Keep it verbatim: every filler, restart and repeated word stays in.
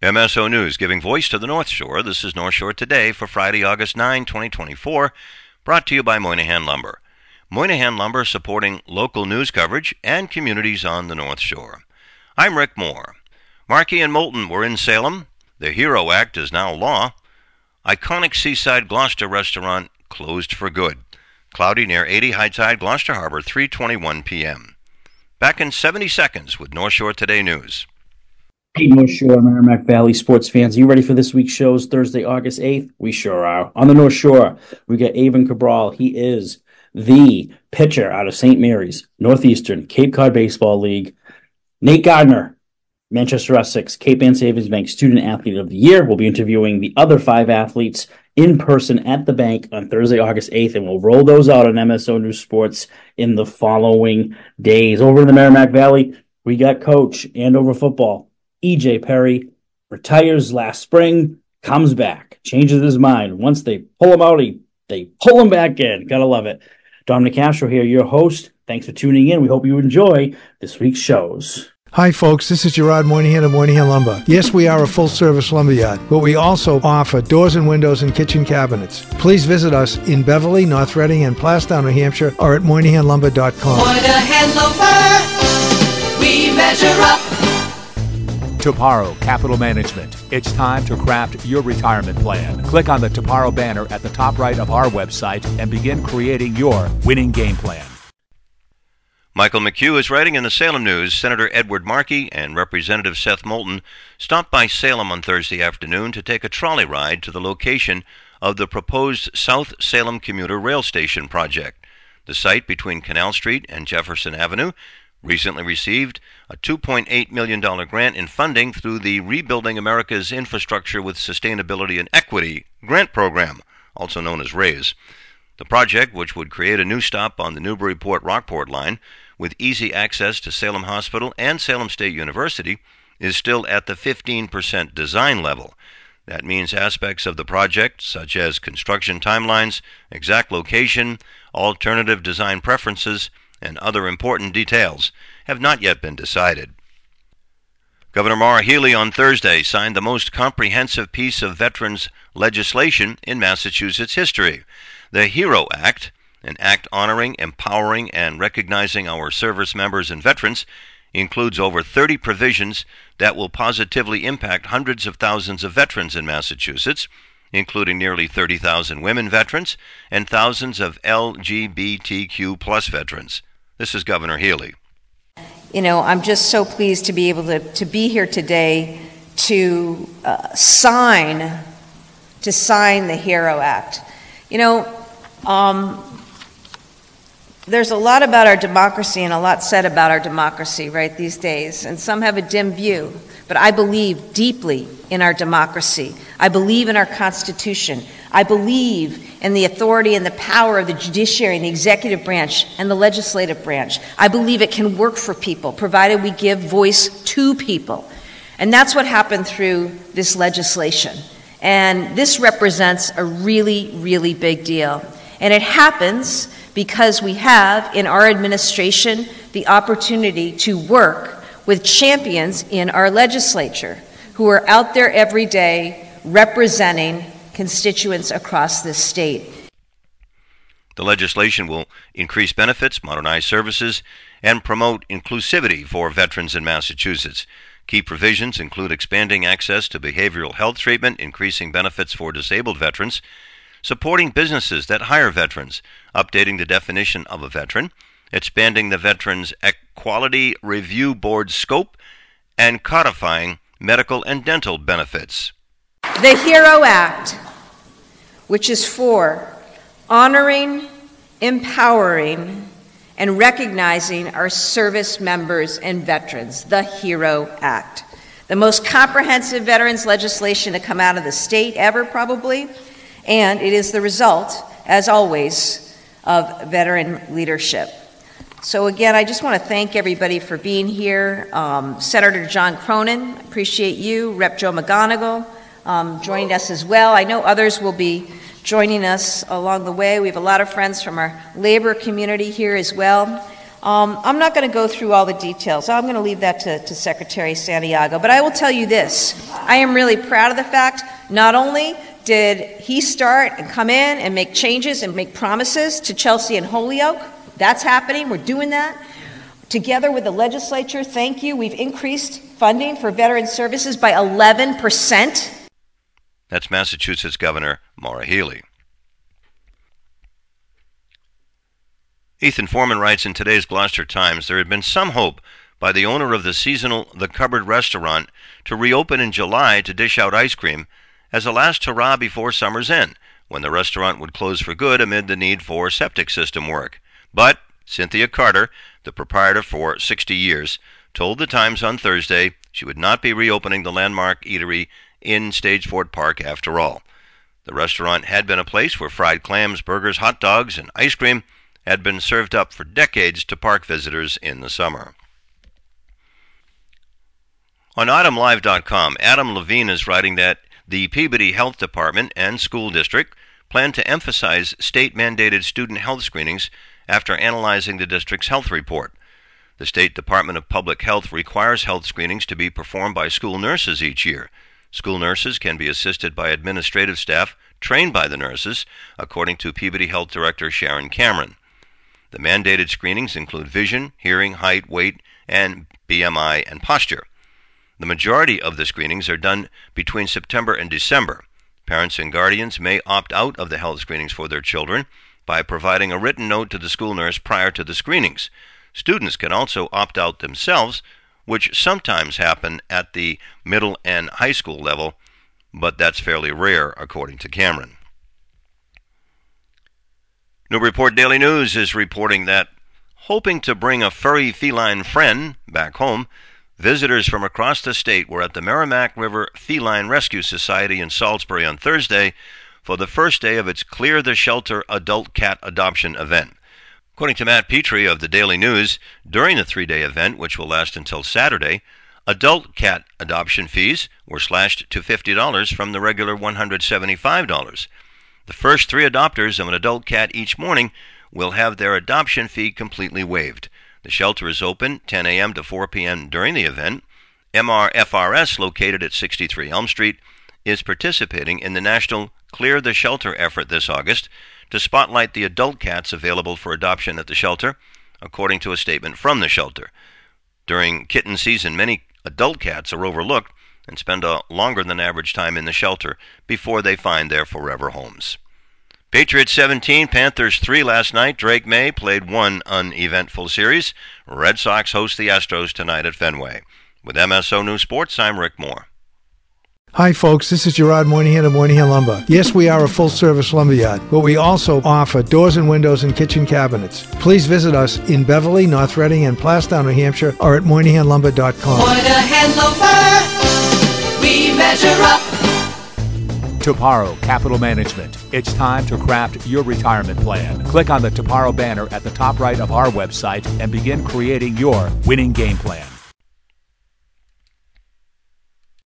M S O News, giving voice to the North Shore. This is North Shore Today for Friday, August ninth, twenty twenty-four, brought to you by Moynihan Lumber. Moynihan Lumber supporting local news coverage and communities on the North Shore. I'm Rick Moore. Markey and Moulton were in Salem. The HERO Act is now law. Iconic seaside Gloucester restaurant closed for good. Cloudy near eighty, high tide, Gloucester Harbor, three twenty-one p.m. Back in seventy seconds with North Shore Today News. Hey, North Shore, Merrimack Valley sports fans. You ready for this week's shows, Thursday, August eighth? We sure are. On the North Shore, we got Avon Cabral. He is the pitcher out of Saint Mary's, Northeastern, Cape Cod Baseball League. Nate Gardner, Manchester Essex, Cape Ann Savings Bank Student Athlete of the Year. We'll be interviewing the other five athletes in person at the bank on Thursday, August eighth, and we'll roll those out on M S O News Sports in the following days. Over in the Merrimack Valley, we got Coach Andover football. E J Perry retires last spring, comes back, changes his mind. Once they pull him out, he, they pull him back in. Gotta love it. Dominic Castro here, your host. Thanks for tuning in. We hope you enjoy this week's shows. Hi, folks. This is Gerard Moynihan of Moynihan Lumber. Yes, we are a full-service lumberyard, but we also offer doors and windows and kitchen cabinets. Please visit us in Beverly, North Reading, and Plastown, New Hampshire, or at moynihan lumber dot com. Moynihan Lumber, we measure up. Toparo Capital Management. It's time to craft your retirement plan. Click on the Toparo banner at the top right of our website and begin creating your winning game plan. Michael McHugh is writing in the Salem News. Senator Edward Markey and Representative Seth Moulton stopped by Salem on Thursday afternoon to take a trolley ride to the location of the proposed South Salem Commuter Rail Station project. The site between Canal Street and Jefferson Avenue recently received a two point eight million dollars grant in funding through the Rebuilding America's Infrastructure with Sustainability and Equity grant program, also known as RAISE. The project, which would create a new stop on the Newburyport-Rockport line with easy access to Salem Hospital and Salem State University, is still at the fifteen percent design level. That means aspects of the project, such as construction timelines, exact location, alternative design preferences, and other important details, have not yet been decided. Governor Maura Healey on Thursday signed the most comprehensive piece of veterans legislation in Massachusetts history, the HERO Act, an act honoring, empowering, and recognizing our service members and veterans, includes over thirty provisions that will positively impact hundreds of thousands of veterans in Massachusetts, including nearly thirty thousand women veterans and thousands of L G B T Q plus veterans. This is Governor Healey. You know, I'm just so pleased to be able to, to be here today to uh, sign to sign the HERO Act. You know, um, there's a lot about our democracy and a lot said about our democracy right these days, and some have a dim view, but I believe deeply in our democracy. I believe in our Constitution. I believe in the authority and the power of the judiciary and the executive branch and the legislative branch. I believe it can work for people, provided we give voice to people. And that's what happened through this legislation. And this represents a really, really big deal. And it happens because we have, in our administration, the opportunity to work with champions in our legislature who are out there every day representing constituents across this state. The legislation will increase benefits, modernize services, and promote inclusivity for veterans in Massachusetts. Key provisions include expanding access to behavioral health treatment, increasing benefits for disabled veterans, supporting businesses that hire veterans, updating the definition of a veteran, expanding the Veterans Equality Review Board scope, and codifying medical and dental benefits. The HERO Act, which is for honoring, empowering, and recognizing our service members and veterans, the HERO Act. The most comprehensive veterans legislation to come out of the state ever, probably, and it is the result, as always, of veteran leadership. So again, I just want to thank everybody for being here. Um, Senator John Cronin, appreciate you. Representative Joe McGonigal um, joined us as well. I know others will be joining us along the way. We have a lot of friends from our labor community here as well. Um, I'm not going to go through all the details. I'm going to leave that to, to Secretary Santiago, but I will tell you this. I am really proud of the fact not only did he start and come in and make changes and make promises to Chelsea and Holyoke. That's happening. We're doing that. Together with the legislature, thank you, we've increased funding for veteran services by eleven percent. That's Massachusetts Governor Maura Healey. Ethan Foreman writes in today's Gloucester Times, there had been some hope by the owner of the seasonal The Cupboard restaurant to reopen in July to dish out ice cream as a last hurrah before summer's end, when the restaurant would close for good amid the need for septic system work. But Cynthia Carter, the proprietor for sixty years, told the Times on Thursday she would not be reopening the landmark eatery in Stagefort Park after all. The restaurant had been a place where fried clams, burgers, hot dogs, and ice cream had been served up for decades to park visitors in the summer. On Autumn Live dot com, Adam Levine is writing that the Peabody Health Department and School District plan to emphasize state-mandated student health screenings after analyzing the district's health report. The State Department of Public Health requires health screenings to be performed by school nurses each year. School nurses can be assisted by administrative staff trained by the nurses, according to Peabody Health Director Sharon Cameron. The mandated screenings include vision, hearing, height, weight, and B M I and posture. The majority of the screenings are done between September and December. Parents and guardians may opt out of the health screenings for their children by providing a written note to the school nurse prior to the screenings. Students can also opt out themselves, which sometimes happen at the middle and high school level, but that's fairly rare, according to Cameron. New Report Daily News is reporting that, hoping to bring a furry feline friend back home, visitors from across the state were at the Merrimack River Feline Rescue Society in Salisbury on Thursday for the first day of its Clear the Shelter adult cat adoption event. According to Matt Petrie of the Daily News, during the three-day event, which will last until Saturday, adult cat adoption fees were slashed to fifty dollars from the regular one hundred seventy-five dollars. The first three adopters of an adult cat each morning will have their adoption fee completely waived. The shelter is open ten a.m. to four p.m. during the event. M R F R S, located at sixty-three Elm Street, is participating in the national Clear the Shelter effort this August to spotlight the adult cats available for adoption at the shelter, according to a statement from the shelter. During kitten season, many adult cats are overlooked and spend a longer than average time in the shelter before they find their forever homes. Patriots seventeen, Panthers three last night. Drake May played one uneventful series. Red Sox host the Astros tonight at Fenway. With M S O News Sports, I'm Rick Moore. Hi folks, this is Gerard Moynihan of Moynihan Lumber. Yes, we are a full-service lumberyard, but we also offer doors and windows and kitchen cabinets. Please visit us in Beverly, North Reading, and Plastown, New Hampshire, or at Moynihan Lumber dot com. Moynihan Lumber, we measure up. Toparo Capital Management. It's time to craft your retirement plan. Click on the Toparo banner at the top right of our website and begin creating your winning game plan.